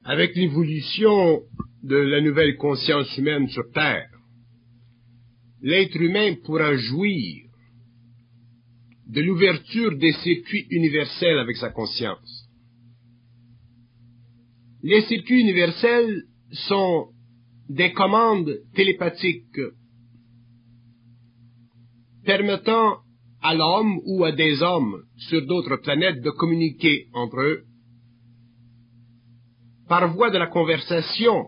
Avec l'évolution de la nouvelle conscience humaine sur Terre, l'être humain pourra jouir de l'ouverture des circuits universels avec sa conscience. Les circuits universels sont des commandes télépathiques permettant à l'homme ou à des hommes sur d'autres planètes de communiquer entre eux par voie de la conversation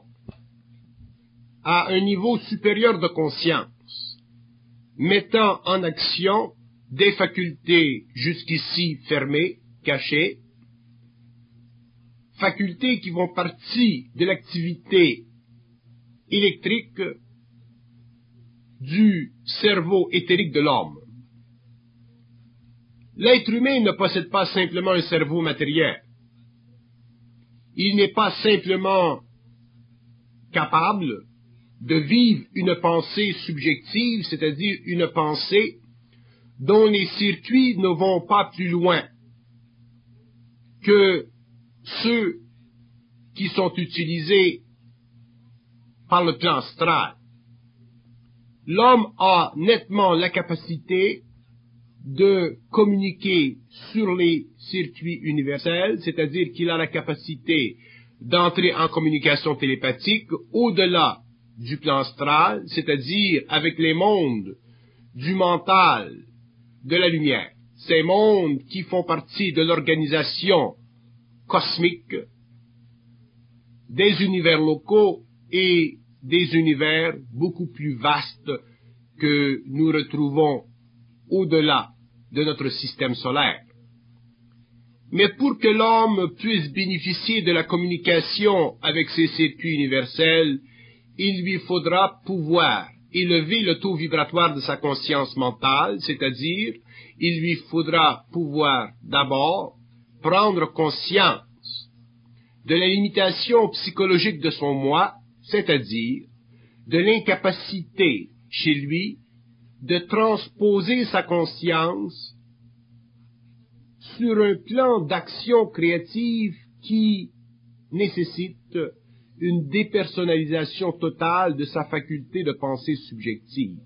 à un niveau supérieur de conscience, mettant en action des facultés jusqu'ici fermées, cachées, facultés qui font partie de l'activité électrique du cerveau éthérique de l'homme. L'être humain ne possède pas simplement un cerveau matériel. Il n'est pas simplement capable de vivre une pensée subjective, c'est-à-dire une pensée dont les circuits ne vont pas plus loin que ceux qui sont utilisés par le plan astral. L'homme a nettement la capacité de communiquer sur les circuits universels, c'est-à-dire qu'il a la capacité d'entrer en communication télépathique au-delà du plan astral, c'est-à-dire avec les mondes du mental, de la lumière, ces mondes qui font partie de l'organisation cosmique, des univers locaux et des univers beaucoup plus vastes que nous retrouvons au-delà de notre système solaire. Mais pour que l'homme puisse bénéficier de la communication avec ces circuits universels, il lui faudra pouvoir élever le taux vibratoire de sa conscience mentale, c'est-à-dire, il lui faudra pouvoir d'abord prendre conscience de la limitation psychologique de son moi, c'est-à-dire de l'incapacité chez lui de transposer sa conscience sur un plan d'action créative qui nécessite une dépersonnalisation totale de sa faculté de pensée subjective.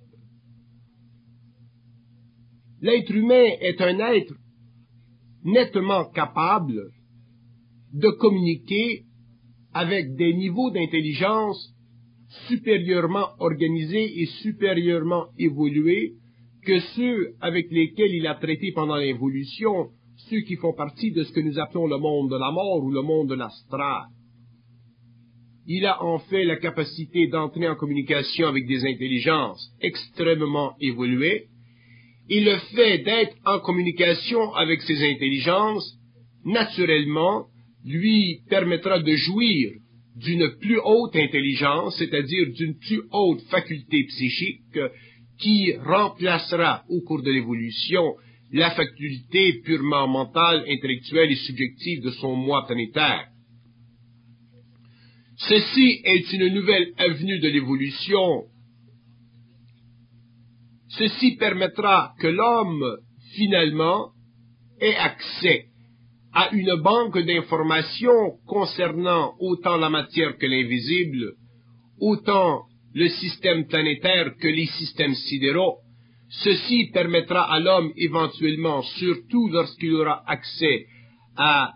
L'être humain est un être nettement capable de communiquer avec des niveaux d'intelligence supérieurement organisés et supérieurement évolués que ceux avec lesquels il a traité pendant l'évolution, ceux qui font partie de ce que nous appelons le monde de la mort ou le monde de l'astral. Il a en fait la capacité d'entrer en communication avec des intelligences extrêmement évoluées, et le fait d'être en communication avec ces intelligences, naturellement, lui permettra de jouir d'une plus haute intelligence, c'est-à-dire d'une plus haute faculté psychique qui remplacera au cours de l'évolution la faculté purement mentale, intellectuelle et subjective de son moi planétaire. Ceci est une nouvelle avenue de l'évolution. Ceci permettra que l'homme, finalement, ait accès à une banque d'informations concernant autant la matière que l'invisible, autant le système planétaire que les systèmes sidéraux. Ceci permettra à l'homme éventuellement, surtout lorsqu'il aura accès à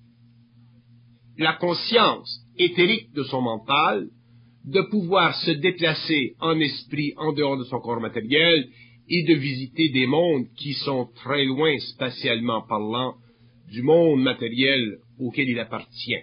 la conscience éthérique de son mental, de pouvoir se déplacer en esprit en dehors de son corps matériel et de visiter des mondes qui sont très loin spatialement parlant du monde matériel auquel il appartient.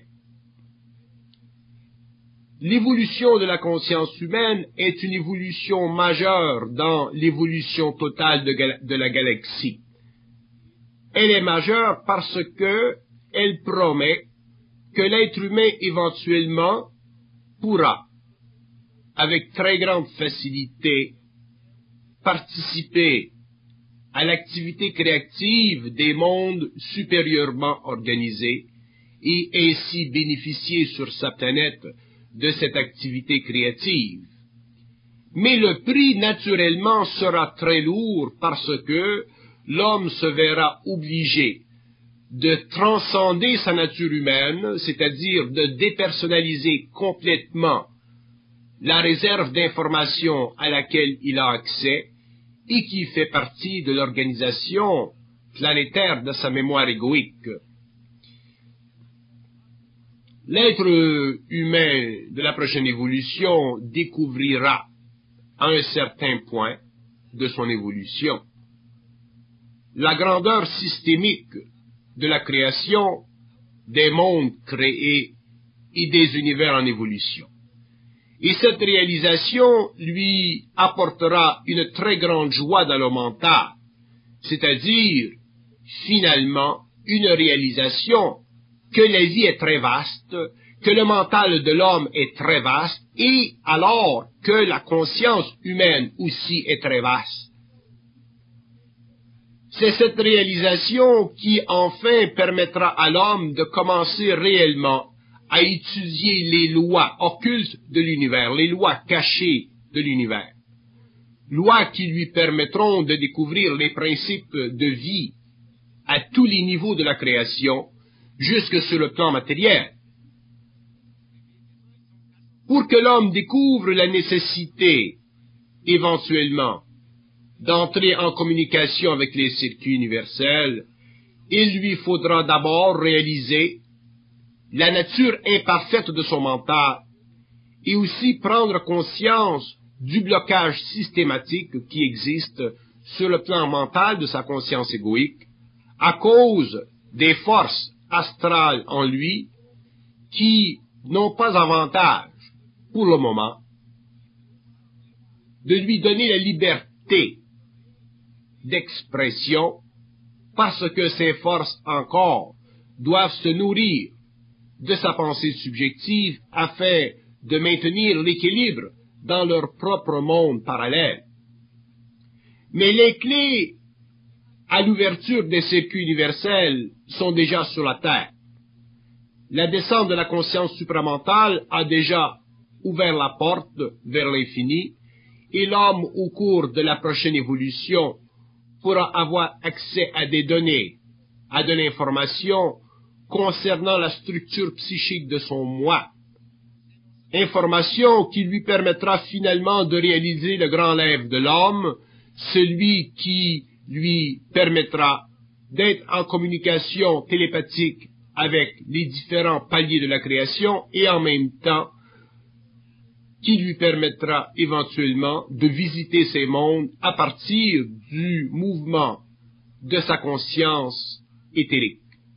L'évolution de la conscience humaine est une évolution majeure dans l'évolution totale de la galaxie. Elle est majeure parce que elle promet que l'être humain éventuellement pourra, avec très grande facilité, participer à l'activité créative des mondes supérieurement organisés et ainsi bénéficier sur sa planète de cette activité créative. Mais le prix, naturellement, sera très lourd parce que l'homme se verra obligé de transcender sa nature humaine, c'est-à-dire de dépersonnaliser complètement la réserve d'informations à laquelle il a accès et qui fait partie de l'organisation planétaire de sa mémoire égoïque. L'être humain de la prochaine évolution découvrira à un certain point de son évolution la grandeur systémique de la création, des mondes créés et des univers en évolution. Et cette réalisation lui apportera une très grande joie dans le mental, c'est-à-dire, finalement, une réalisation que la vie est très vaste, que le mental de l'homme est très vaste, et alors que la conscience humaine aussi est très vaste. C'est cette réalisation qui, enfin, permettra à l'homme de commencer réellement à étudier les lois occultes de l'univers, les lois cachées de l'univers. Lois qui lui permettront de découvrir les principes de vie à tous les niveaux de la création, jusque sur le plan matériel. Pour que l'homme découvre la nécessité, éventuellement, d'entrer en communication avec les circuits universels, il lui faudra d'abord réaliser la nature imparfaite de son mental et aussi prendre conscience du blocage systématique qui existe sur le plan mental de sa conscience égoïque à cause des forces astrales en lui qui n'ont pas avantage, pour le moment, de lui donner la liberté d'expression parce que ces forces encore doivent se nourrir de sa pensée subjective afin de maintenir l'équilibre dans leur propre monde parallèle. Mais les clés à l'ouverture des circuits universels sont déjà sur la Terre. La descente de la conscience supramentale a déjà ouvert la porte vers l'infini et l'homme, au cours de la prochaine évolution, pourra avoir accès à des données, à de l'information concernant la structure psychique de son moi. Information qui lui permettra finalement de réaliser le grand rêve de l'homme, celui qui lui permettra d'être en communication télépathique avec les différents paliers de la création et en même temps qui lui permettra éventuellement de visiter ces mondes à partir du mouvement de sa conscience éthérique.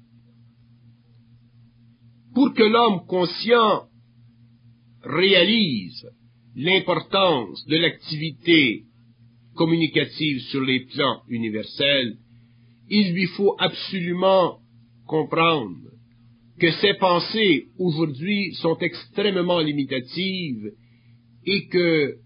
Pour que l'homme conscient réalise l'importance de l'activité communicative sur les plans universels, il lui faut absolument comprendre que ses pensées aujourd'hui sont extrêmement limitatives et que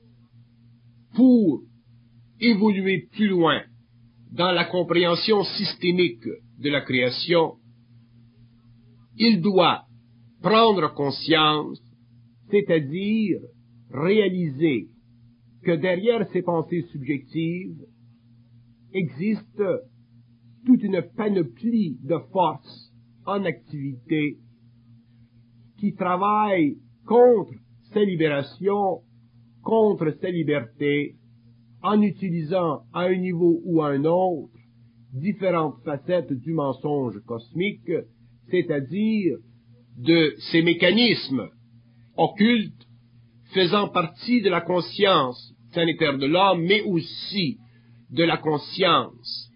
pour évoluer plus loin dans la compréhension systémique de la création, il doit prendre conscience, c'est-à-dire réaliser que derrière ces pensées subjectives existe toute une panoplie de forces en activité qui travaillent contre sa libération, contre sa liberté, en utilisant à un niveau ou à un autre différentes facettes du mensonge cosmique, c'est-à-dire de ces mécanismes occultes faisant partie de la conscience planétaire de l'homme, mais aussi de la conscience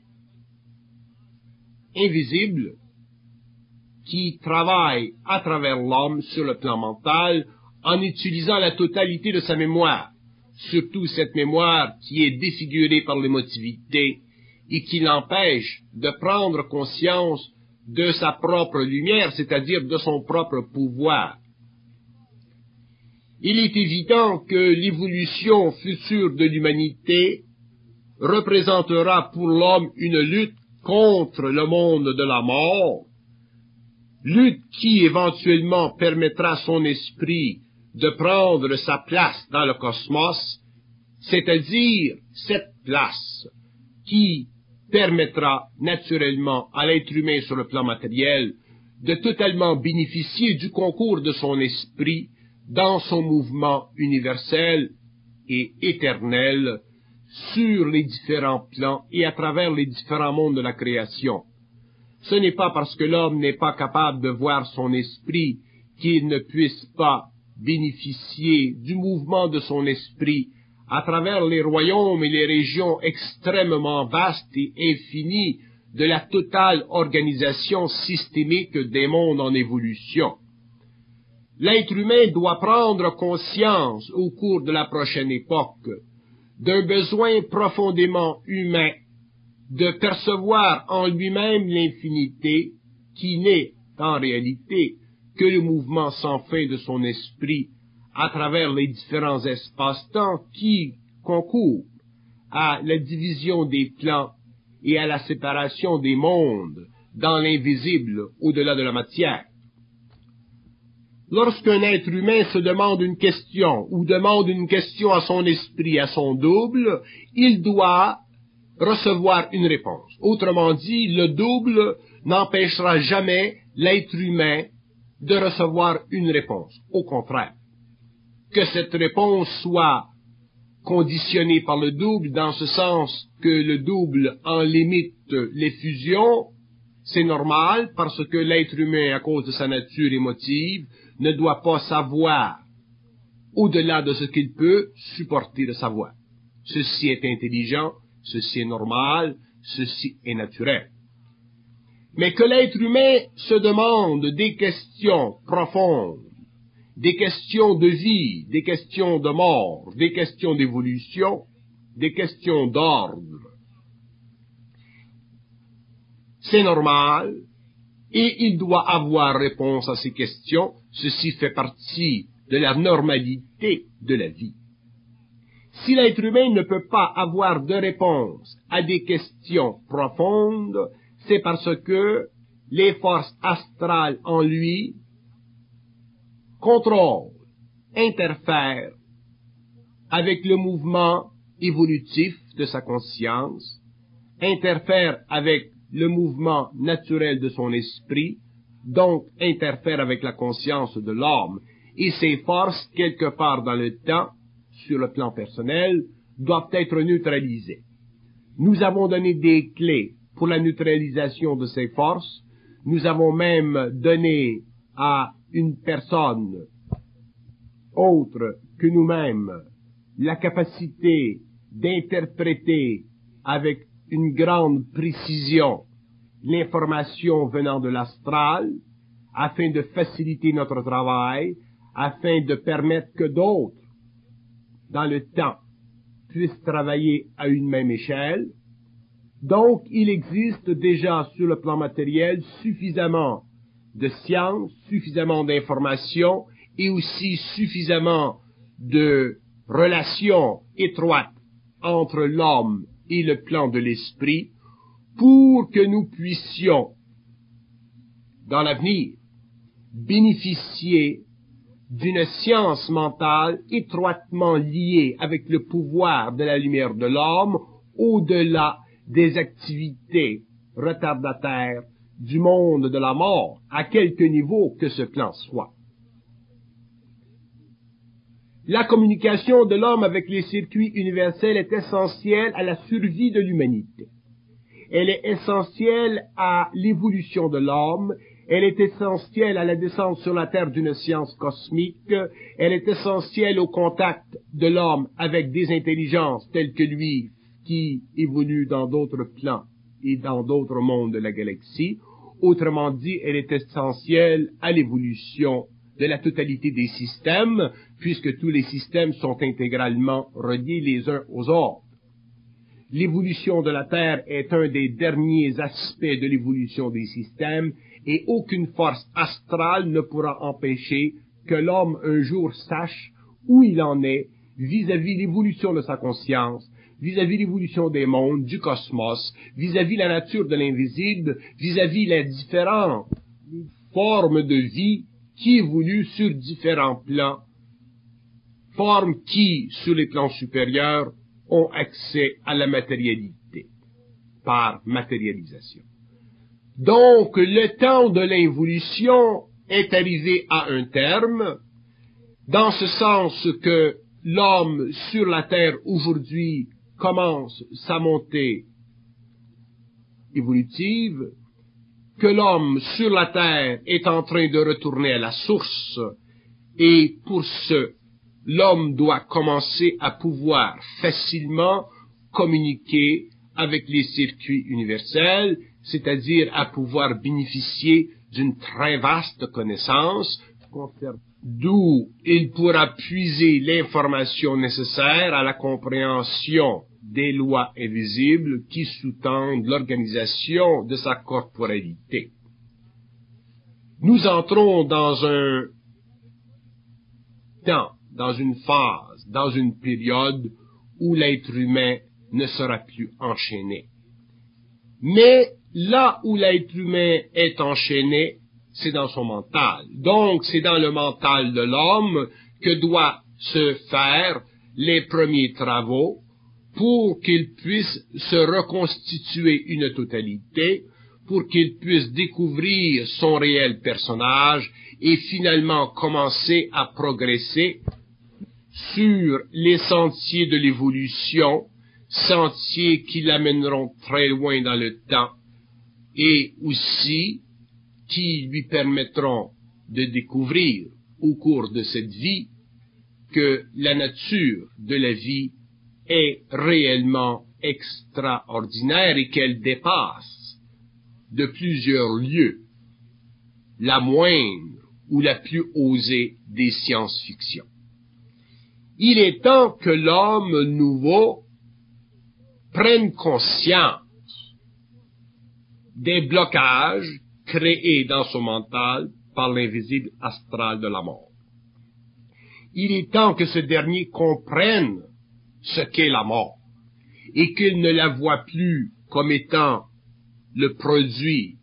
invisible qui travaille à travers l'homme sur le plan mental en utilisant la totalité de sa mémoire, surtout cette mémoire qui est défigurée par l'émotivité et qui l'empêche de prendre conscience de sa propre lumière, c'est-à-dire de son propre pouvoir. Il est évident que l'évolution future de l'humanité représentera pour l'homme une lutte contre le monde de la mort, lutte qui éventuellement permettra à son esprit de prendre sa place dans le cosmos, c'est-à-dire cette place qui permettra naturellement à l'être humain sur le plan matériel de totalement bénéficier du concours de son esprit dans son mouvement universel et éternel sur les différents plans et à travers les différents mondes de la création. Ce n'est pas parce que l'homme n'est pas capable de voir son esprit qu'il ne puisse pas bénéficier du mouvement de son esprit à travers les royaumes et les régions extrêmement vastes et infinies de la totale organisation systémique des mondes en évolution. L'être humain doit prendre conscience au cours de la prochaine époque d'un besoin profondément humain de percevoir en lui-même l'infinité qui n'est en réalité que le mouvement sans fin de son esprit à travers les différents espaces-temps qui concourent à la division des plans et à la séparation des mondes dans l'invisible au-delà de la matière. Lorsqu'un être humain se demande une question ou demande une question à son esprit, à son double, il doit recevoir une réponse. Autrement dit, le double n'empêchera jamais l'être humain de recevoir une réponse. Au contraire, que cette réponse soit conditionnée par le double dans ce sens que le double en limite les fusions, c'est normal parce que l'être humain, à cause de sa nature émotive, ne doit pas savoir au-delà de ce qu'il peut supporter de savoir. Ceci est intelligent, ceci est normal, ceci est naturel. Mais que l'être humain se demande des questions profondes, des questions de vie, des questions de mort, des questions d'évolution, des questions d'ordre, c'est normal, et il doit avoir réponse à ces questions. Ceci fait partie de la normalité de la vie. Si l'être humain ne peut pas avoir de réponse à des questions profondes, c'est parce que les forces astrales en lui contrôlent, interfèrent avec le mouvement évolutif de sa conscience, interfèrent avec le mouvement naturel de son esprit, donc interfère avec la conscience de l'homme, et ces forces, quelque part dans le temps, sur le plan personnel, doivent être neutralisées. Nous avons donné des clés pour la neutralisation de ces forces, nous avons même donné à une personne autre que nous-mêmes la capacité d'interpréter avec une grande précision l'information venant de l'astral, afin de faciliter notre travail, afin de permettre que d'autres, dans le temps, puissent travailler à une même échelle. Donc, il existe déjà sur le plan matériel suffisamment de science, suffisamment d'informations et aussi suffisamment de relations étroites entre l'homme et le plan de l'esprit pour que nous puissions, dans l'avenir, bénéficier d'une science mentale étroitement liée avec le pouvoir de la lumière de l'homme au-delà des activités retardataires du monde de la mort, à quelque niveau que ce plan soit. La communication de l'homme avec les circuits universels est essentielle à la survie de l'humanité. Elle est essentielle à l'évolution de l'homme, elle est essentielle à la descente sur la Terre d'une science cosmique, elle est essentielle au contact de l'homme avec des intelligences telles que lui, qui évoluent dans d'autres plans et dans d'autres mondes de la galaxie. Autrement dit, elle est essentielle à l'évolution de la totalité des systèmes, puisque tous les systèmes sont intégralement reliés les uns aux autres. L'évolution de la Terre est un des derniers aspects de l'évolution des systèmes et aucune force astrale ne pourra empêcher que l'homme un jour sache où il en est vis-à-vis l'évolution de sa conscience, vis-à-vis l'évolution des mondes, du cosmos, vis-à-vis la nature de l'invisible, vis-à-vis les différentes formes de vie qui évoluent sur différents plans, formes qui, sur les plans supérieurs, ont accès à la matérialité. par matérialisation. Donc, le temps de l'involution est arrivé à un terme, dans ce sens que l'homme sur la Terre aujourd'hui commence sa montée évolutive, que l'homme sur la Terre est en train de retourner à la source, et pour ce, l'homme doit commencer à pouvoir facilement communiquer avec les circuits universels, c'est-à-dire à pouvoir bénéficier d'une très vaste connaissance, d'où il pourra puiser l'information nécessaire à la compréhension des lois invisibles qui sous-tendent l'organisation de sa corporalité. Nous entrons dans un temps, dans une phase, dans une période où l'être humain ne sera plus enchaîné. Mais là où l'être humain est enchaîné, c'est dans son mental. Donc, c'est dans le mental de l'homme que doit se faire les premiers travaux pour qu'il puisse se reconstituer une totalité, pour qu'il puisse découvrir son réel personnage et finalement commencer à progresser sur les sentiers de l'évolution, sentiers qui l'amèneront très loin dans le temps et aussi qui lui permettront de découvrir au cours de cette vie que la nature de la vie est réellement extraordinaire et qu'elle dépasse de plusieurs lieues la moindre ou la plus osée des science-fiction. Il est temps que l'homme nouveau prenne conscience des blocages créés dans son mental par l'invisible astral de la mort. Il est temps que ce dernier comprenne ce qu'est la mort et qu'il ne la voit plus comme étant le produit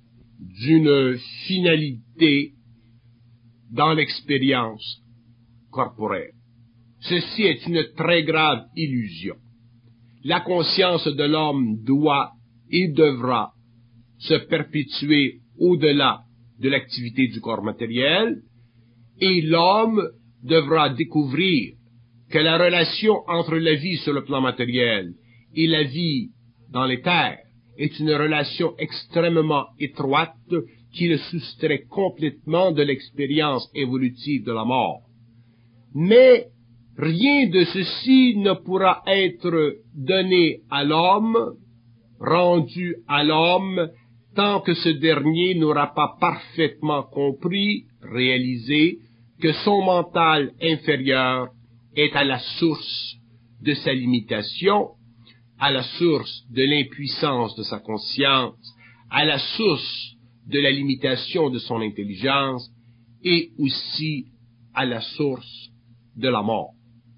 d'une finalité dans l'expérience corporelle. Ceci est une très grave illusion. La conscience de l'homme doit et devra se perpétuer au-delà de l'activité du corps matériel, et l'homme devra découvrir que la relation entre la vie sur le plan matériel et la vie dans les terres est une relation extrêmement étroite qui le soustrait complètement de l'expérience évolutive de la mort. Mais rien de ceci ne pourra être donné à l'homme, rendu à l'homme, tant que ce dernier n'aura pas parfaitement compris, réalisé, que son mental inférieur est à la source de sa limitation, à la source de l'impuissance de sa conscience, à la source de la limitation de son intelligence et aussi à la source de la mort.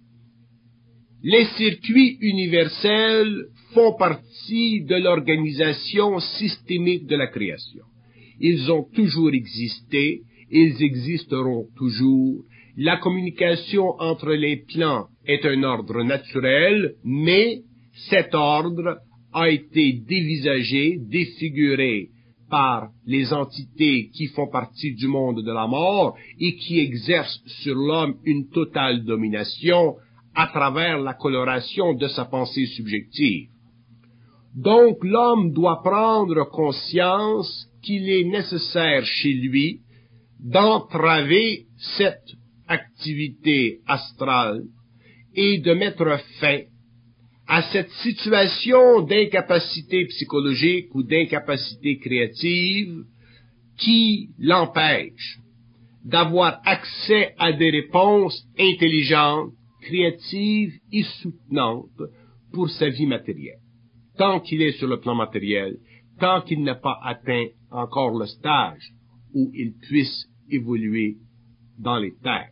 Les circuits universels font partie de l'organisation systémique de la création. Ils ont toujours existé, ils existeront toujours. La communication entre les plans est un ordre naturel, mais cet ordre a été dévisagé, défiguré par les entités qui font partie du monde de la mort et qui exercent sur l'homme une totale domination à travers la coloration de sa pensée subjective. Donc l'homme doit prendre conscience qu'il est nécessaire chez lui d'entraver cette activité astrale et de mettre fin à cette situation d'incapacité psychologique ou d'incapacité créative qui l'empêche d'avoir accès à des réponses intelligentes, créatives et soutenantes pour sa vie matérielle. Tant qu'il est sur le plan matériel, tant qu'il n'a pas atteint encore le stage où il puisse évoluer dans les terres.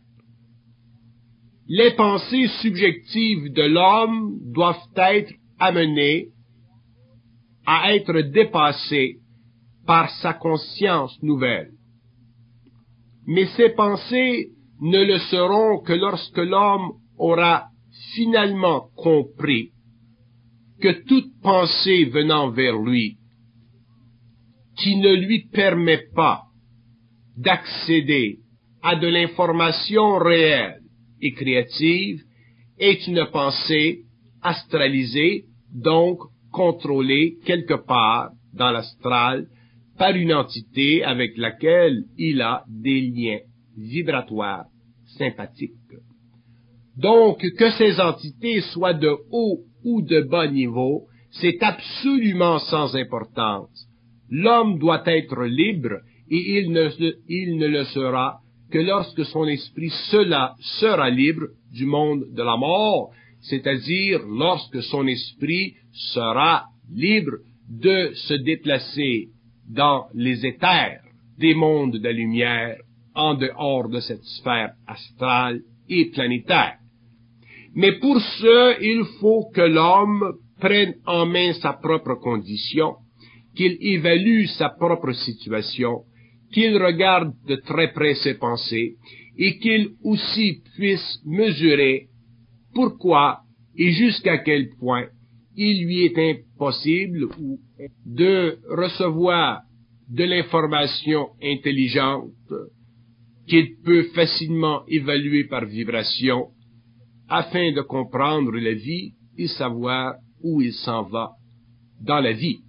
Les pensées subjectives de l'homme doivent être amenées à être dépassées par sa conscience nouvelle. Mais ces pensées ne le seront que lorsque l'homme aura finalement compris que toute pensée venant vers lui, qui ne lui permet pas d'accéder à de l'information réelle et créative, est une pensée astralisée, donc contrôlée quelque part dans l'astral par une entité avec laquelle il a des liens vibratoires sympathiques. Donc, que ces entités soient de haut ou de bas niveau, c'est absolument sans importance. L'homme doit être libre et il ne le sera que lorsque son esprit sera libre du monde de la mort, c'est-à-dire lorsque son esprit sera libre de se déplacer dans les éthers des mondes de la lumière en dehors de cette sphère astrale et planétaire. Mais pour ce, il faut que l'homme prenne en main sa propre condition, qu'il évalue sa propre situation, qu'il regarde de très près ses pensées et qu'il aussi puisse mesurer pourquoi et jusqu'à quel point il lui est impossible de recevoir de l'information intelligente qu'il peut facilement évaluer par vibration afin de comprendre la vie et savoir où il s'en va dans la vie.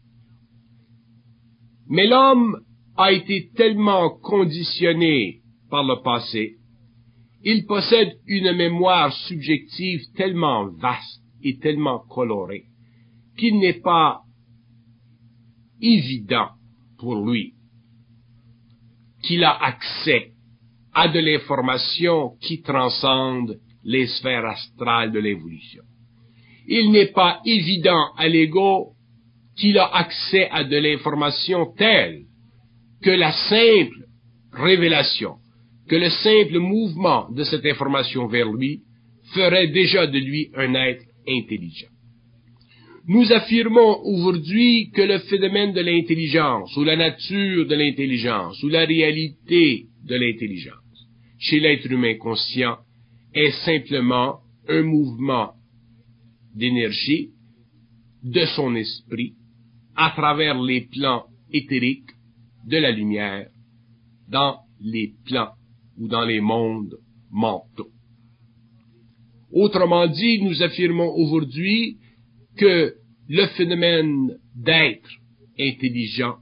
Mais l'homme a été tellement conditionné par le passé, il possède une mémoire subjective tellement vaste et tellement colorée qu'il n'est pas évident pour lui qu'il a accès à de l'information qui transcende les sphères astrales de l'évolution. Il n'est pas évident à l'ego qu'il a accès à de l'information telle que la simple révélation, que le simple mouvement de cette information vers lui ferait déjà de lui un être intelligent. Nous affirmons aujourd'hui que le phénomène de l'intelligence, ou la nature de l'intelligence, ou la réalité de l'intelligence, chez l'être humain conscient, est simplement un mouvement d'énergie de son esprit à travers les plans éthériques de la lumière dans les plans ou dans les mondes mentaux. Autrement dit, nous affirmons aujourd'hui que le phénomène d'être intelligent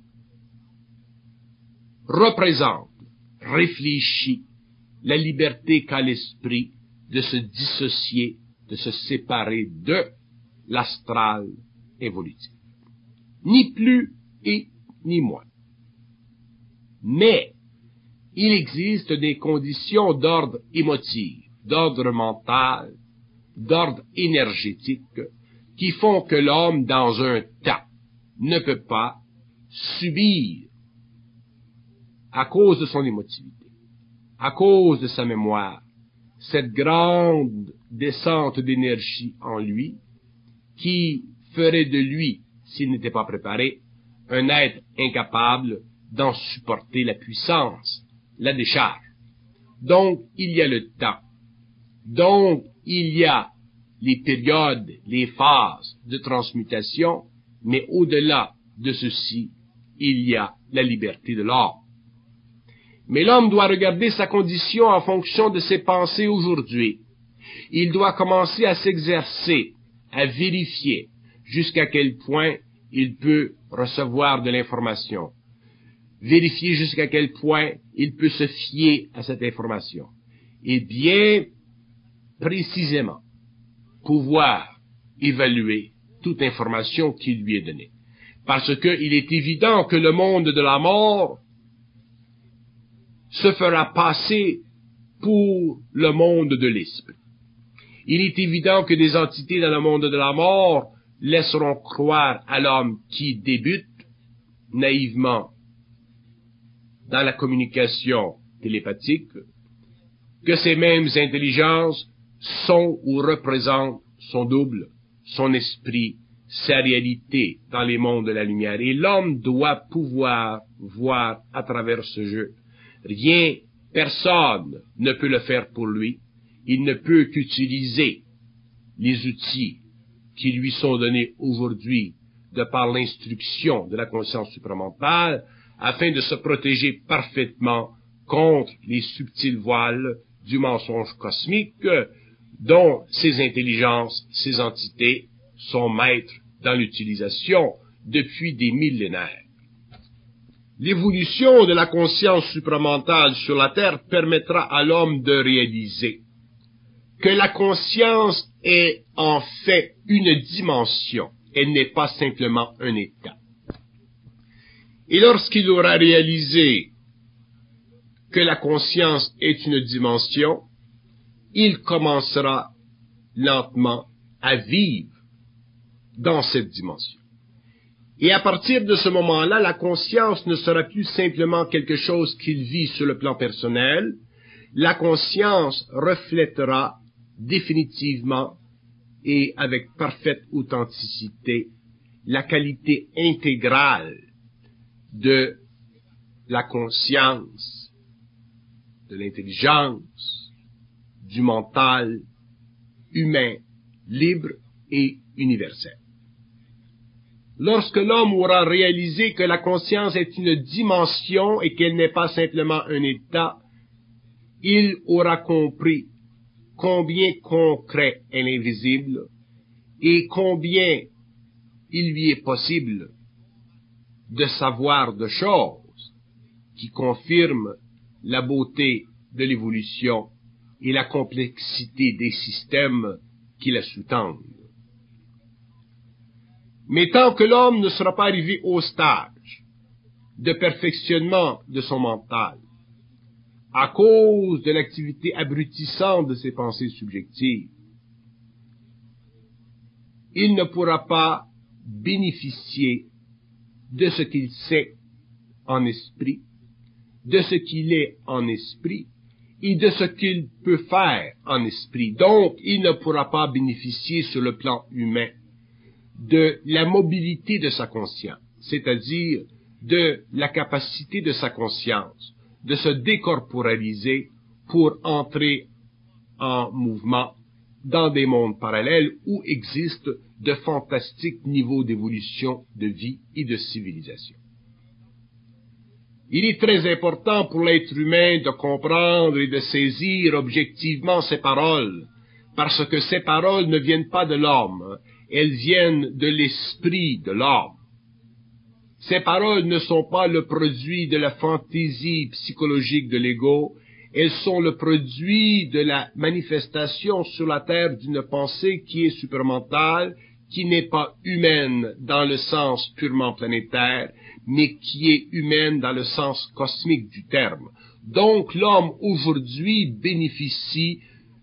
représente, réfléchit la liberté qu'a l'esprit de se dissocier, de se séparer de l'astral évolutif. Ni plus et ni moins. Mais il existe des conditions d'ordre émotif, d'ordre mental, d'ordre énergétique, qui font que l'homme, dans un temps, ne peut pas subir, à cause de son émotivité, à cause de sa mémoire, cette grande descente d'énergie en lui, qui ferait de lui, s'il n'était pas préparé, un être incapable d'en supporter la puissance, la décharge. Donc, il y a le temps. Donc, il y a les périodes, les phases de transmutation, mais au-delà de ceci, il y a la liberté de l'homme. Mais l'homme doit regarder sa condition en fonction de ses pensées aujourd'hui. Il doit commencer à s'exercer, à vérifier jusqu'à quel point il peut recevoir de l'information. Vérifier jusqu'à quel point il peut se fier à cette information. Et bien précisément pouvoir évaluer toute information qui lui est donnée. Parce qu'il est évident que le monde de la mort se fera passer pour le monde de l'esprit. Il est évident que des entités dans le monde de la mort laisseront croire à l'homme qui débute naïvement dans la communication télépathique que ces mêmes intelligences sont ou représentent son double, son esprit, sa réalité dans les mondes de la lumière. Et l'homme doit pouvoir voir à travers ce jeu. Rien, personne ne peut le faire pour lui. Il ne peut qu'utiliser les outils qui lui sont donnés aujourd'hui de par l'instruction de la conscience supramentale, afin de se protéger parfaitement contre les subtils voiles du mensonge cosmique, dont ces intelligences, ces entités sont maîtres dans l'utilisation depuis des millénaires. L'évolution de la conscience supramentale sur la Terre permettra à l'homme de réaliser que la conscience est en fait une dimension, elle n'est pas simplement un état. Et lorsqu'il aura réalisé que la conscience est une dimension, il commencera lentement à vivre dans cette dimension. Et à partir de ce moment-là, la conscience ne sera plus simplement quelque chose qu'il vit sur le plan personnel. La conscience reflètera définitivement et avec parfaite authenticité la qualité intégrale de la conscience, de l'intelligence, du mental humain, libre et universel. Lorsque l'homme aura réalisé que la conscience est une dimension et qu'elle n'est pas simplement un état, il aura compris combien concret est l'invisible et combien il lui est possible de savoir de choses qui confirment la beauté de l'évolution et la complexité des systèmes qui la sous-tendent. Mais tant que l'homme ne sera pas arrivé au stage de perfectionnement de son mental, à cause de l'activité abrutissante de ses pensées subjectives, il ne pourra pas bénéficier de ce qu'il sait en esprit, de ce qu'il est en esprit et de ce qu'il peut faire en esprit. Donc, il ne pourra pas bénéficier sur le plan humain de la mobilité de sa conscience, c'est-à-dire de la capacité de sa conscience de se décorporaliser pour entrer en mouvement dans des mondes parallèles où existent de fantastiques niveaux d'évolution, de vie et de civilisation. Il est très important pour l'être humain de comprendre et de saisir objectivement ces paroles, parce que ces paroles ne viennent pas de l'homme, elles viennent de l'esprit de l'homme. Ces paroles ne sont pas le produit de la fantaisie psychologique de l'ego, elles sont le produit de la manifestation sur la terre d'une pensée qui est supramentale, qui n'est pas humaine dans le sens purement planétaire, mais qui est humaine dans le sens cosmique du terme. Donc l'homme aujourd'hui bénéficie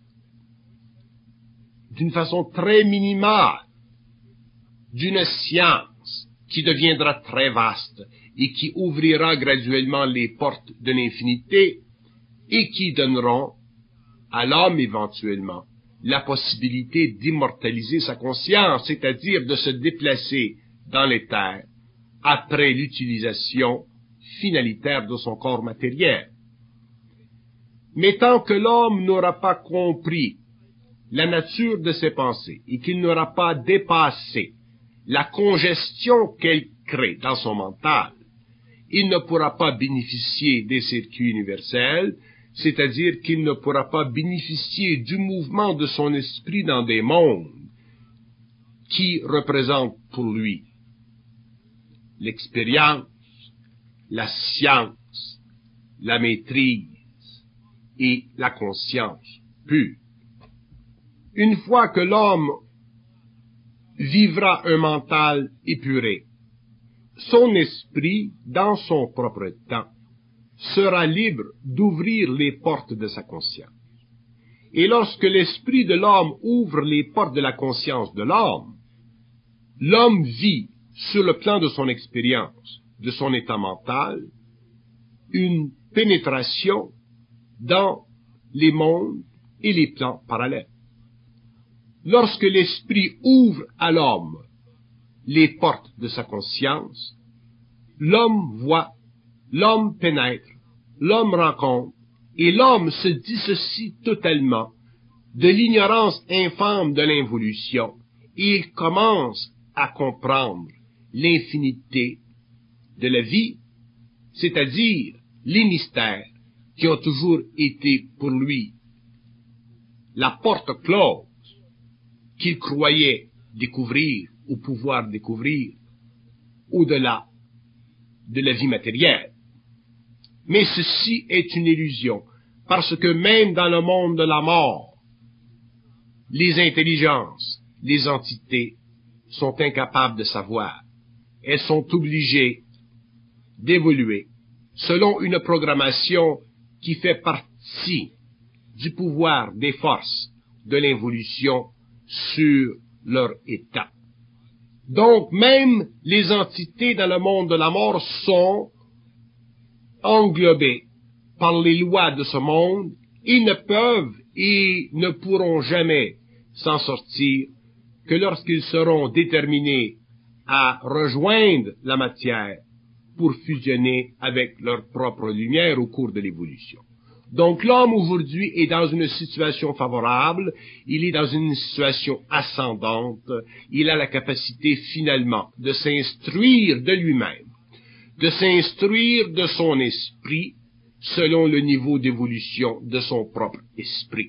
d'une façon très minimale d'une science qui deviendra très vaste et qui ouvrira graduellement les portes de l'infinité et qui donneront à l'homme éventuellement la possibilité d'immortaliser sa conscience, c'est-à-dire de se déplacer dans l'éther après l'utilisation finalitaire de son corps matériel. Mais tant que l'homme n'aura pas compris la nature de ses pensées et qu'il n'aura pas dépassé la congestion qu'elle crée dans son mental, il ne pourra pas bénéficier des circuits universels, c'est-à-dire qu'il ne pourra pas bénéficier du mouvement de son esprit dans des mondes qui représentent pour lui l'expérience, la science, la maîtrise et la conscience pure. Une fois que l'homme vivra un mental épuré, son esprit, dans son propre temps, sera libre d'ouvrir les portes de sa conscience. Et lorsque l'esprit de l'homme ouvre les portes de la conscience de l'homme, l'homme vit, sur le plan de son expérience, de son état mental, une pénétration dans les mondes et les plans parallèles. Lorsque l'esprit ouvre à l'homme les portes de sa conscience, l'homme voit, l'homme pénètre, l'homme rencontre, et l'homme se dissocie totalement de l'ignorance infâme de l'involution et il commence à comprendre l'infinité de la vie, c'est-à-dire les mystères qui ont toujours été pour lui la porte close qu'il croyait découvrir ou pouvoir découvrir au-delà de la vie matérielle. Mais ceci est une illusion, parce que même dans le monde de la mort, les intelligences, les entités sont incapables de savoir. Elles sont obligées d'évoluer selon une programmation qui fait partie du pouvoir des forces de l'involution sur leur état. Donc, même les entités dans le monde de la mort sont englobées par les lois de ce monde. Ils ne peuvent et ne pourront jamais s'en sortir que lorsqu'ils seront déterminés à rejoindre la matière pour fusionner avec leur propre lumière au cours de l'évolution. Donc l'homme aujourd'hui est dans une situation favorable, il est dans une situation ascendante, il a la capacité finalement de s'instruire de lui-même, de s'instruire de son esprit selon le niveau d'évolution de son propre esprit.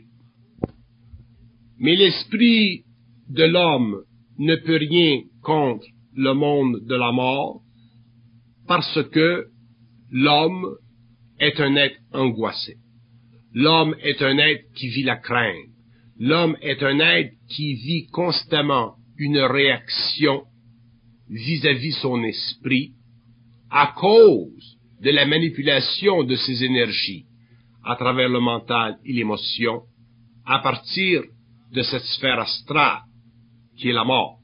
Mais l'esprit de l'homme ne peut rien contre le monde de la mort parce que l'homme est un être angoissé. L'homme est un être qui vit la crainte. L'homme est un être qui vit constamment une réaction vis-à-vis son esprit à cause de la manipulation de ses énergies à travers le mental et l'émotion à partir de cette sphère astrale qui est la mort.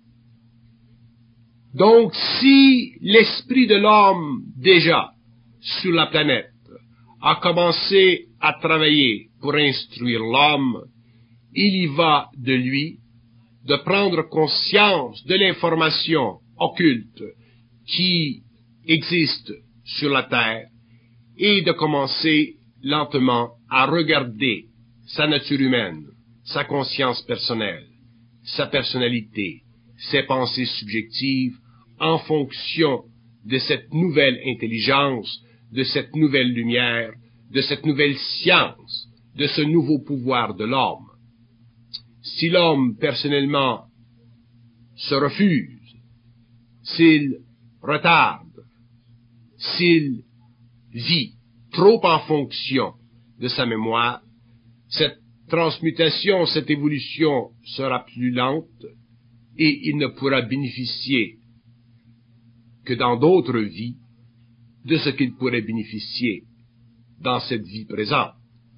Donc, si l'esprit de l'homme, déjà, sur la planète, a commencé à travailler pour instruire l'homme, il y va de lui de prendre conscience de l'information occulte qui existe sur la Terre et de commencer lentement à regarder sa nature humaine, sa conscience personnelle, sa personnalité, ses pensées subjectives en fonction de cette nouvelle intelligence, de cette nouvelle lumière, de cette nouvelle science, de ce nouveau pouvoir de l'homme. Si l'homme, personnellement, se refuse, s'il retarde, s'il vit trop en fonction de sa mémoire, cette transmutation, cette évolution sera plus lente et il ne pourra bénéficier que dans d'autres vies de ce qu'il pourrait bénéficier dans cette vie présente.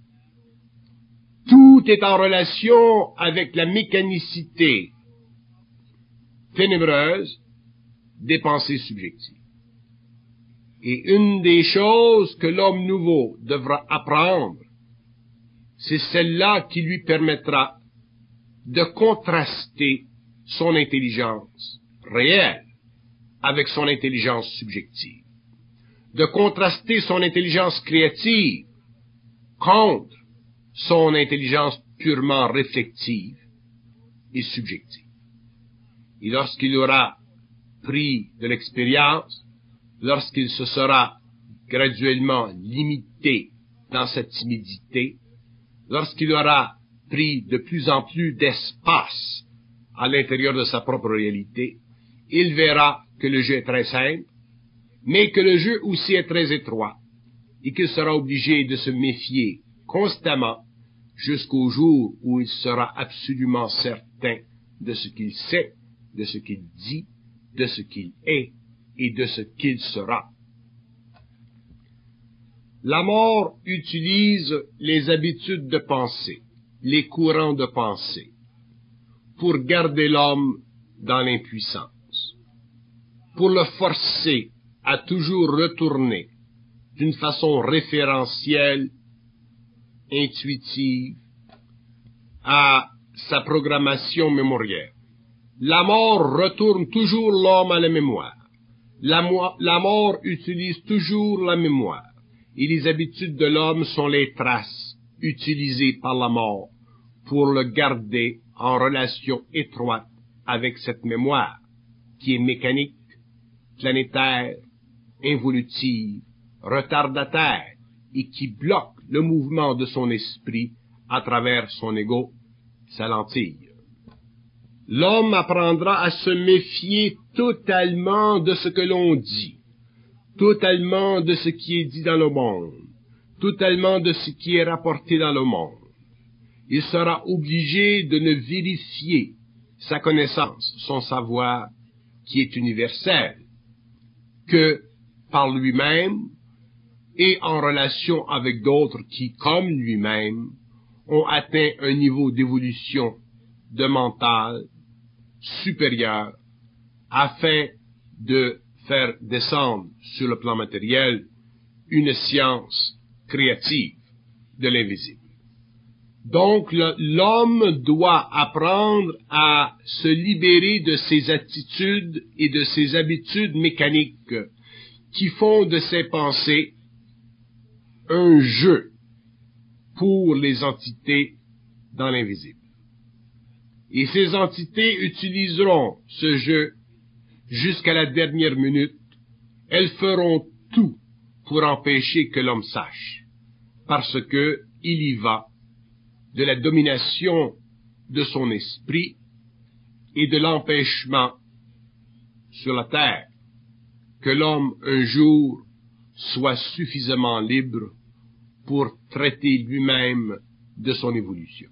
Tout est en relation avec la mécanicité ténébreuse des pensées subjectives. Et une des choses que l'homme nouveau devra apprendre, c'est celle-là qui lui permettra de contraster son intelligence réelle avec son intelligence subjective, de contraster son intelligence créative contre son intelligence purement réflexive et subjective. Et lorsqu'il aura pris de l'expérience, lorsqu'il se sera graduellement limité dans sa timidité, lorsqu'il aura pris de plus en plus d'espace à l'intérieur de sa propre réalité, il verra que le jeu est très simple, mais que le jeu aussi est très étroit, et qu'il sera obligé de se méfier constamment jusqu'au jour où il sera absolument certain de ce qu'il sait, de ce qu'il dit, de ce qu'il est et de ce qu'il sera. La mort utilise les habitudes de pensée, les courants de pensée, pour garder l'homme dans l'impuissance, pour le forcer à toujours retourner d'une façon référentielle, intuitive, à sa programmation mémorielle. La mort retourne toujours l'homme à la mémoire. La mort utilise toujours la mémoire. Et les habitudes de l'homme sont les traces utilisées par la mort pour le garder en relation étroite avec cette mémoire, qui est mécanique, planétaire, involutive, retardataire, et qui bloque le mouvement de son esprit à travers son ego, sa lentille. L'homme apprendra à se méfier totalement de ce que l'on dit, totalement de ce qui est dit dans le monde, totalement de ce qui est rapporté dans le monde. Il sera obligé de ne vérifier sa connaissance, son savoir, qui est universel, que par lui-même et en relation avec d'autres qui, comme lui-même, ont atteint un niveau d'évolution de mental supérieur afin de faire descendre sur le plan matériel une science créative de l'invisible. Donc, l'homme doit apprendre à se libérer de ses attitudes et de ses habitudes mécaniques qui font de ses pensées un jeu pour les entités dans l'invisible. Et ces entités utiliseront ce jeu jusqu'à la dernière minute. Elles feront tout pour empêcher que l'homme sache, parce que il y va de la domination de son esprit et de l'empêchement sur la terre que l'homme un jour soit suffisamment libre pour traiter lui-même de son évolution.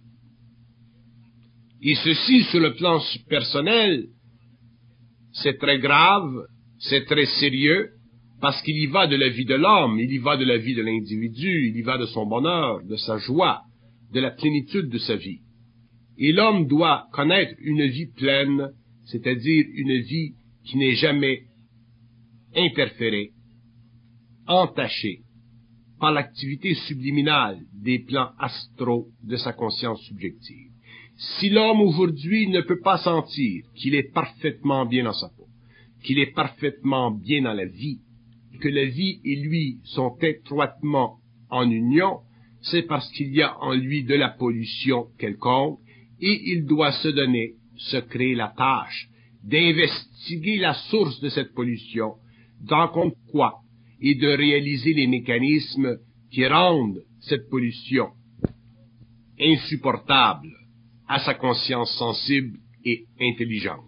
Et ceci, sur le plan personnel, c'est très grave, c'est très sérieux, parce qu'il y va de la vie de l'homme, il y va de la vie de l'individu, il y va de son bonheur, de sa joie, de la plénitude de sa vie. Et l'homme doit connaître une vie pleine, c'est-à-dire une vie qui n'est jamais interférée, entachée par l'activité subliminale des plans astraux de sa conscience subjective. Si l'homme aujourd'hui ne peut pas sentir qu'il est parfaitement bien dans sa peau, qu'il est parfaitement bien dans la vie, que la vie et lui sont étroitement en union, c'est parce qu'il y a en lui de la pollution quelconque, et il doit se donner, se créer la tâche d'investiguer la source de cette pollution, d'en compte quoi, et de réaliser les mécanismes qui rendent cette pollution insupportable à sa conscience sensible et intelligente.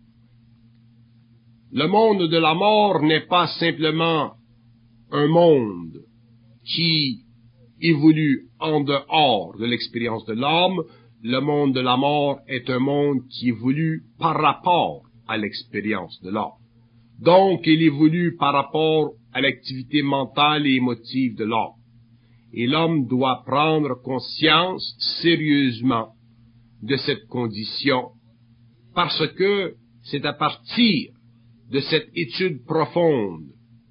Le monde de la mort n'est pas simplement un monde qui évolue en dehors de l'expérience de l'homme. Le monde de la mort est un monde qui évolue par rapport à l'expérience de l'homme. Donc, il évolue par rapport à l'activité mentale et émotive de l'homme. Et l'homme doit prendre conscience sérieusement de cette condition, parce que c'est à partir de cette étude profonde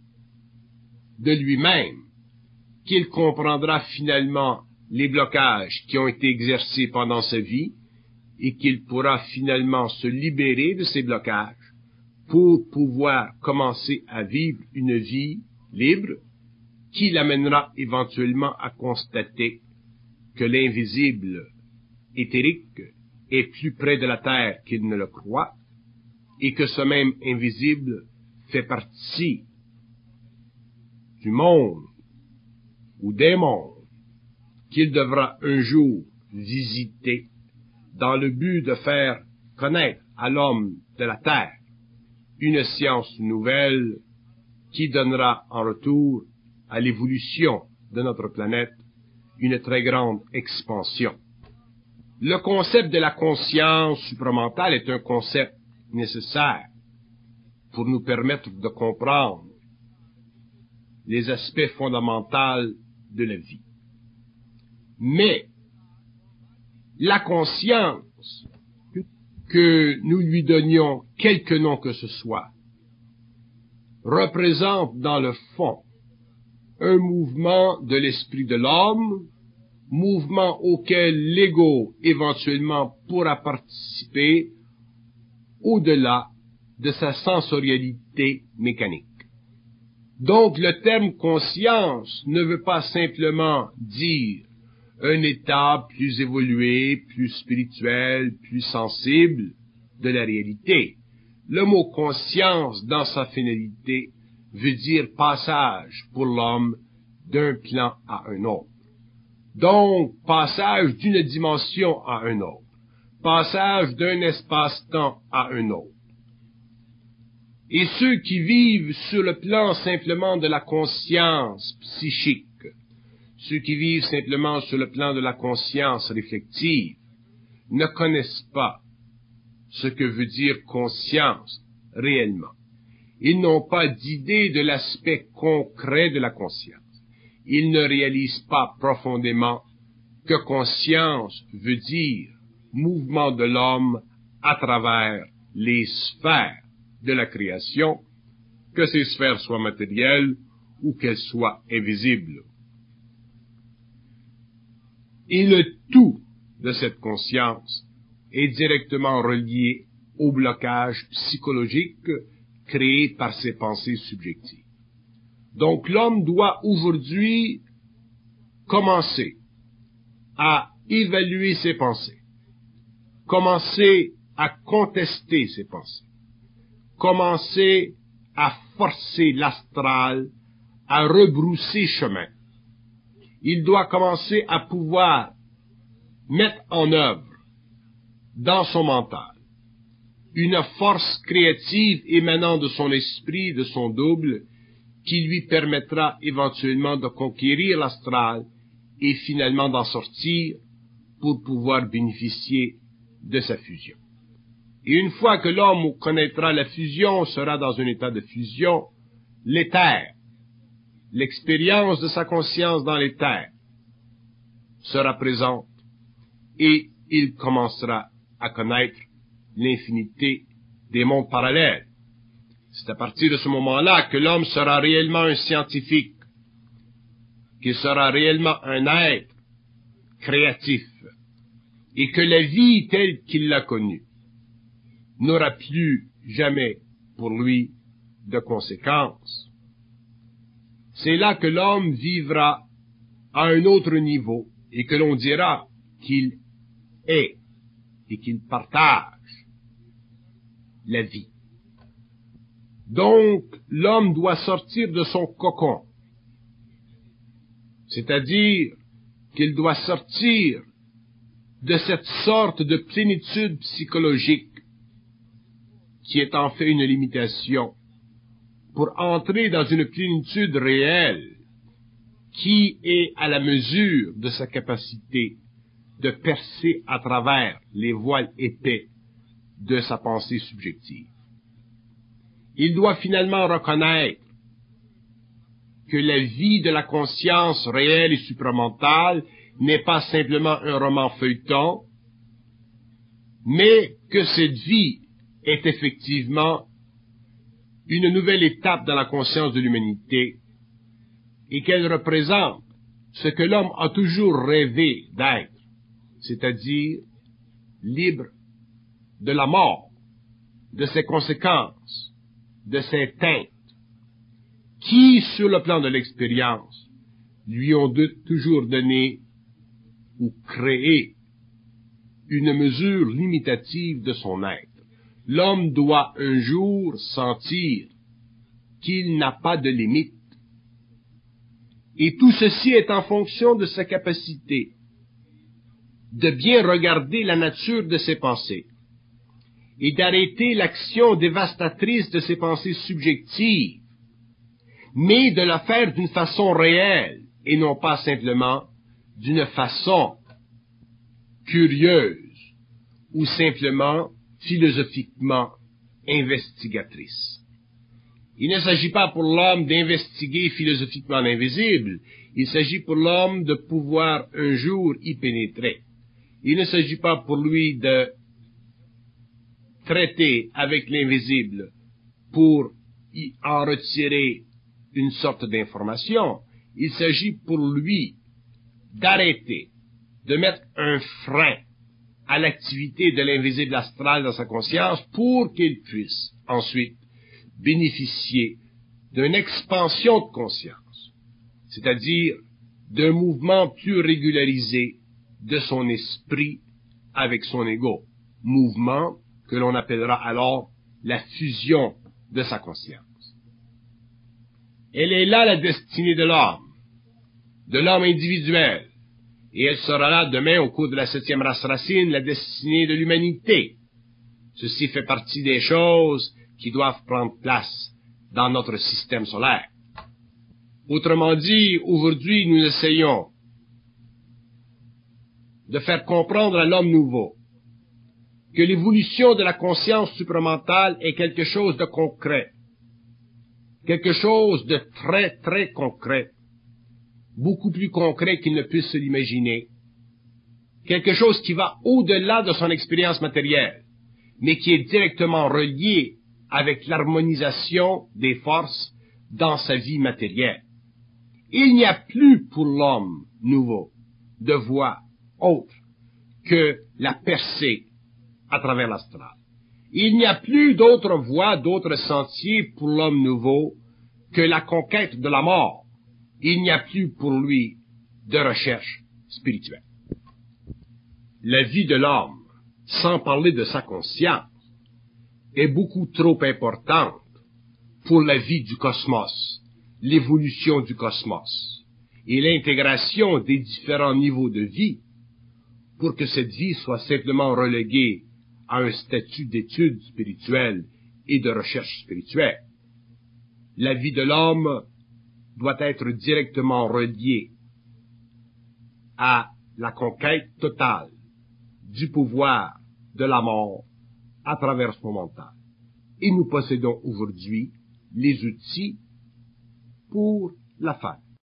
de lui-même qu'il comprendra finalement les blocages qui ont été exercés pendant sa vie et qu'il pourra finalement se libérer de ces blocages pour pouvoir commencer à vivre une vie libre qui l'amènera éventuellement à constater que l'invisible éthérique est plus près de la terre qu'il ne le croit et que ce même invisible fait partie du monde ou des mondes qu'il devra un jour visiter dans le but de faire connaître à l'homme de la terre une science nouvelle qui donnera en retour à l'évolution de notre planète une très grande expansion. Le concept de la conscience supramentale est un concept nécessaire pour nous permettre de comprendre les aspects fondamentaux de la vie. Mais la conscience, que nous lui donnions quelque nom que ce soit, représente dans le fond un mouvement de l'esprit de l'homme, mouvement auquel l'ego éventuellement pourra participer au-delà de sa sensorialité mécanique. Donc le terme conscience ne veut pas simplement dire un état plus évolué, plus spirituel, plus sensible de la réalité. Le mot conscience, dans sa finalité, veut dire passage pour l'homme d'un plan à un autre. Donc, passage d'une dimension à un autre, passage d'un espace-temps à un autre. Et ceux qui vivent sur le plan simplement de la conscience psychique, ceux qui vivent simplement sur le plan de la conscience réflexive, ne connaissent pas ce que veut dire conscience réellement. Ils n'ont pas d'idée de l'aspect concret de la conscience. Ils ne réalisent pas profondément que conscience veut dire mouvement de l'homme à travers les sphères de la création, que ces sphères soient matérielles ou qu'elles soient invisibles. Et le tout de cette conscience est directement relié au blocage psychologique créé par ses pensées subjectives. Donc l'homme doit aujourd'hui commencer à évaluer ses pensées, commencer à contester ses pensées, commencer à forcer l'astral à rebrousser chemin. Il doit commencer à pouvoir mettre en œuvre dans son mental une force créative émanant de son esprit, de son double, qui lui permettra éventuellement de conquérir l'astral et finalement d'en sortir pour pouvoir bénéficier de sa fusion. Et une fois que l'homme connaîtra la fusion, sera dans un état de fusion, l'éther, l'expérience de sa conscience dans l'éther, sera présente et il commencera à connaître l'infinité des mondes parallèles. C'est à partir de ce moment-là que l'homme sera réellement un scientifique, qu'il sera réellement un être créatif, et que la vie telle qu'il l'a connue n'aura plus jamais pour lui de conséquences. C'est là que l'homme vivra à un autre niveau et que l'on dira qu'il est et qu'il partage la vie. Donc, l'homme doit sortir de son cocon, c'est-à-dire qu'il doit sortir de cette sorte de plénitude psychologique qui est en fait une limitation, pour entrer dans une plénitude réelle qui est à la mesure de sa capacité de percer à travers les voiles épais de sa pensée subjective. Il doit finalement reconnaître que la vie de la conscience réelle et supramentale n'est pas simplement un roman feuilleton, mais que cette vie est effectivement une nouvelle étape dans la conscience de l'humanité et qu'elle représente ce que l'homme a toujours rêvé d'être, c'est-à-dire libre de la mort, de ses conséquences, de ses teintes, qui, sur le plan de l'expérience, lui ont toujours donné ou créé une mesure limitative de son être. L'homme doit un jour sentir qu'il n'a pas de limite. Et tout ceci est en fonction de sa capacité de bien regarder la nature de ses pensées et d'arrêter l'action dévastatrice de ses pensées subjectives, mais de le faire d'une façon réelle et non pas simplement d'une façon curieuse ou simplement philosophiquement investigatrice. Il ne s'agit pas pour l'homme d'investiguer philosophiquement l'invisible, il s'agit pour l'homme de pouvoir un jour y pénétrer. Il ne s'agit pas pour lui de traiter avec l'invisible pour y en retirer une sorte d'information. Il s'agit pour lui d'arrêter, de mettre un frein à l'activité de l'invisible astral dans sa conscience pour qu'il puisse ensuite bénéficier d'une expansion de conscience, c'est-à-dire d'un mouvement plus régularisé de son esprit avec son ego. Mouvement que l'on appellera alors la fusion de sa conscience. Elle est là la destinée de l'homme individuel, et elle sera là demain au cours de la 7e race racine, la destinée de l'humanité. Ceci fait partie des choses qui doivent prendre place dans notre système solaire. Autrement dit, aujourd'hui, nous essayons de faire comprendre à l'homme nouveau que l'évolution de la conscience supramentale est quelque chose de concret, quelque chose de très, très concret, beaucoup plus concret qu'il ne puisse se l'imaginer, quelque chose qui va au-delà de son expérience matérielle, mais qui est directement relié avec l'harmonisation des forces dans sa vie matérielle. Il n'y a plus pour l'homme nouveau de voie autre que la percée à travers l'astral. Il n'y a plus d'autre voie, d'autre sentier pour l'homme nouveau que la conquête de la mort. Il n'y a plus pour lui de recherche spirituelle. La vie de l'homme, sans parler de sa conscience, est beaucoup trop importante pour la vie du cosmos, l'évolution du cosmos et l'intégration des différents niveaux de vie pour que cette vie soit simplement reléguée à un statut d'étude spirituelle et de recherche spirituelle. La vie de l'homme doit être directement reliée à la conquête totale du pouvoir de la mort à travers son mental. Et nous possédons aujourd'hui les outils pour la faire.